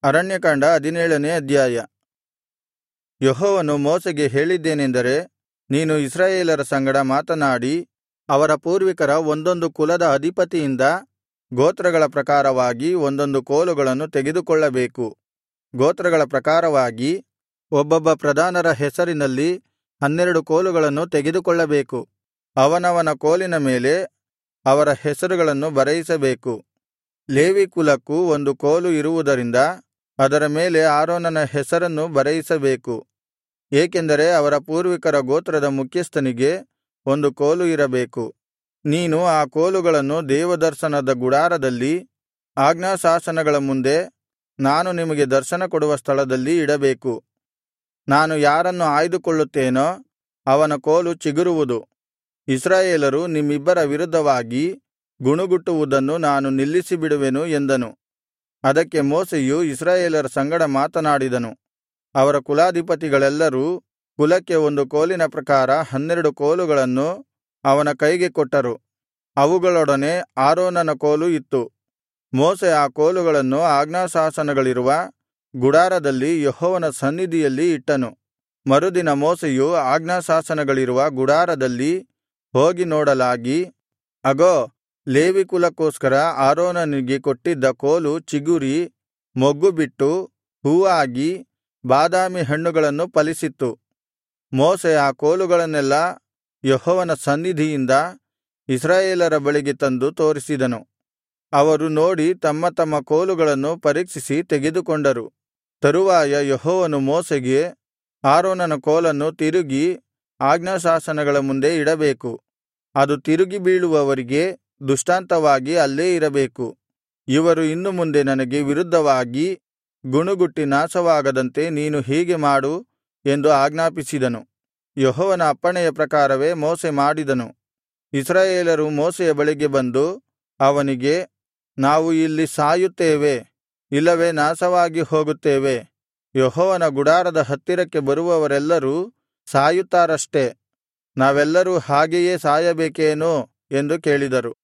ಅರಣ್ಯಕಾಂಡ 17ನೇ ಅಧ್ಯಾಯ. ಯೆಹೋವನು ಮೋಶೆಗೆ ಹೇಳಿದ್ದೇನೆಂದರೆ, ನೀನು ಇಸ್ರಾಯೇಲರ ಸಂಗಡ ಮಾತನಾಡಿ, ಅವರ ಪೂರ್ವಿಕರ ಒಂದೊಂದು ಕುಲದ ಅಧಿಪತಿಯಿಂದ ಗೋತ್ರಗಳ ಪ್ರಕಾರವಾಗಿ ಒಂದೊಂದು ಕೋಲುಗಳನ್ನು ತೆಗೆದುಕೊಳ್ಳಬೇಕು. ಗೋತ್ರಗಳ ಪ್ರಕಾರವಾಗಿ ಒಬ್ಬೊಬ್ಬ ಪ್ರಧಾನರ ಹೆಸರಿನಲ್ಲಿ 12 ಕೋಲುಗಳನ್ನು ತೆಗೆದುಕೊಳ್ಳಬೇಕು. ಅವನವನ ಕೋಲಿನ ಮೇಲೆ ಅವರ ಹೆಸರುಗಳನ್ನು ಬರೆಯಿಸಬೇಕು. ಲೇವಿ ಕುಲಕ್ಕೂ ಒಂದು ಕೋಲು ಇರುವುದರಿಂದ ಅದರ ಮೇಲೆ ಆರೋನನ ಹೆಸರನ್ನು ಬರೆಯಿಸಬೇಕು. ಏಕೆಂದರೆ ಅವರ ಪೂರ್ವಿಕರ ಗೋತ್ರದ ಮುಖ್ಯಸ್ಥನಿಗೆ ಒಂದು ಕೋಲು ಇರಬೇಕು. ನೀನು ಆ ಕೋಲುಗಳನ್ನು ದೇವದರ್ಶನದ ಗುಡಾರದಲ್ಲಿ ಆಜ್ಞಾಶಾಸನಗಳ ಮುಂದೆ ನಾನು ನಿಮಗೆ ದರ್ಶನ ಕೊಡುವ ಸ್ಥಳದಲ್ಲಿ ಇಡಬೇಕು. ನಾನು ಯಾರನ್ನು ಆಯ್ದುಕೊಳ್ಳುತ್ತೇನೋ ಅವನ ಕೋಲು ಚಿಗುರುವುದು. ಇಸ್ರಾಯೇಲರು ನಿಮ್ಮಿಬ್ಬರ ವಿರುದ್ಧವಾಗಿ ಗುಣುಗುಟ್ಟುವುದನ್ನು ನಾನು ನಿಲ್ಲಿಸಿಬಿಡುವೆನು ಎಂದನು. ಅದಕ್ಕೆ ಮೋಶೆಯು ಇಸ್ರಾಯೇಲರ ಸಂಗಡ ಮಾತನಾಡಿದನು. ಅವರ ಕುಲಾಧಿಪತಿಗಳೆಲ್ಲರೂ ಕುಲಕ್ಕೆ ಒಂದು ಕೋಲಿನ ಪ್ರಕಾರ 12 ಕೋಲುಗಳನ್ನು ಅವನ ಕೈಗೆ ಕೊಟ್ಟರು. ಅವುಗಳೊಡನೆ ಆರೋನನ ಕೋಲು ಇತ್ತು. ಮೋಶೆ ಆ ಕೋಲುಗಳನ್ನು ಆಜ್ಞಾಶಾಸನಗಳಿರುವ ಗುಡಾರದಲ್ಲಿ ಯೆಹೋವನ ಸನ್ನಿಧಿಯಲ್ಲಿ ಇಟ್ಟನು. ಮರುದಿನ ಮೋಶೆಯು ಆಜ್ಞಾಶಾಸನಗಳಿರುವ ಗುಡಾರದಲ್ಲಿ ಹೋಗಿ ನೋಡಲಾಗಿ, ಅಗೋ, ಲೇವಿ ಕುಲಕ್ಕೋಸ್ಕರ ಆರೋನನಿಗೆ ಕೊಟ್ಟಿದ್ದ ಕೋಲು ಚಿಗುರಿ ಮೊಗ್ಗುಬಿಟ್ಟು ಹೂವಾಗಿ ಬಾದಾಮಿ ಹಣ್ಣುಗಳನ್ನು ಫಲಿಸಿತ್ತು. ಮೋಶೆ ಆ ಕೋಲುಗಳನ್ನೆಲ್ಲಾ ಯೆಹೋವನ ಸನ್ನಿಧಿಯಿಂದ ಇಸ್ರಾಯೇಲರ ಬಳಿಗೆ ತಂದು ತೋರಿಸಿದನು. ಅವರು ನೋಡಿ ತಮ್ಮ ತಮ್ಮ ಕೋಲುಗಳನ್ನು ಪರೀಕ್ಷಿಸಿ ತೆಗೆದುಕೊಂಡರು. ತರುವಾಯ ಯೆಹೋವನು ಮೋಶೆಗೆ, ಆರೋನನ ಕೋಲನ್ನು ತಿರುಗಿ ಆಜ್ಞಾಶಾಸನಗಳ ಮುಂದೆ ಇಡಬೇಕು. ಅದು ತಿರುಗಿ ಬೀಳುವವರಿಗೆ ದೃಷ್ಟಾಂತವಾಗಿ ಅಲ್ಲೇ ಇರಬೇಕು. ಇವರು ಇನ್ನು ಮುಂದೆ ನನಗೆ ವಿರುದ್ಧವಾಗಿ ಗುಣುಗುಟ್ಟಿ ನಾಶವಾಗದಂತೆ ನೀನು ಹೀಗೆ ಮಾಡು ಎಂದು ಆಜ್ಞಾಪಿಸಿದನು. ಯೆಹೋವನ ಅಪ್ಪಣೆಯ ಪ್ರಕಾರವೇ ಮೋಶೆ ಮಾಡಿದನು. ಇಸ್ರಾಯೇಲರು ಮೋಶೆಯ ಬಳಿಗೆ ಬಂದು ಅವನಿಗೆ, ನಾವು ಇಲ್ಲಿ ಸಾಯುತ್ತೇವೆ, ಇಲ್ಲವೇ ನಾಶವಾಗಿ ಹೋಗುತ್ತೇವೆ. ಯೆಹೋವನ ಗುಡಾರದ ಹತ್ತಿರಕ್ಕೆ ಬರುವವರೆಲ್ಲರೂ ಸಾಯುತ್ತಾರಷ್ಟೆ. ನಾವೆಲ್ಲರೂ ಹಾಗೆಯೇ ಸಾಯಬೇಕೇನೋ ಎಂದು ಕೇಳಿದರು.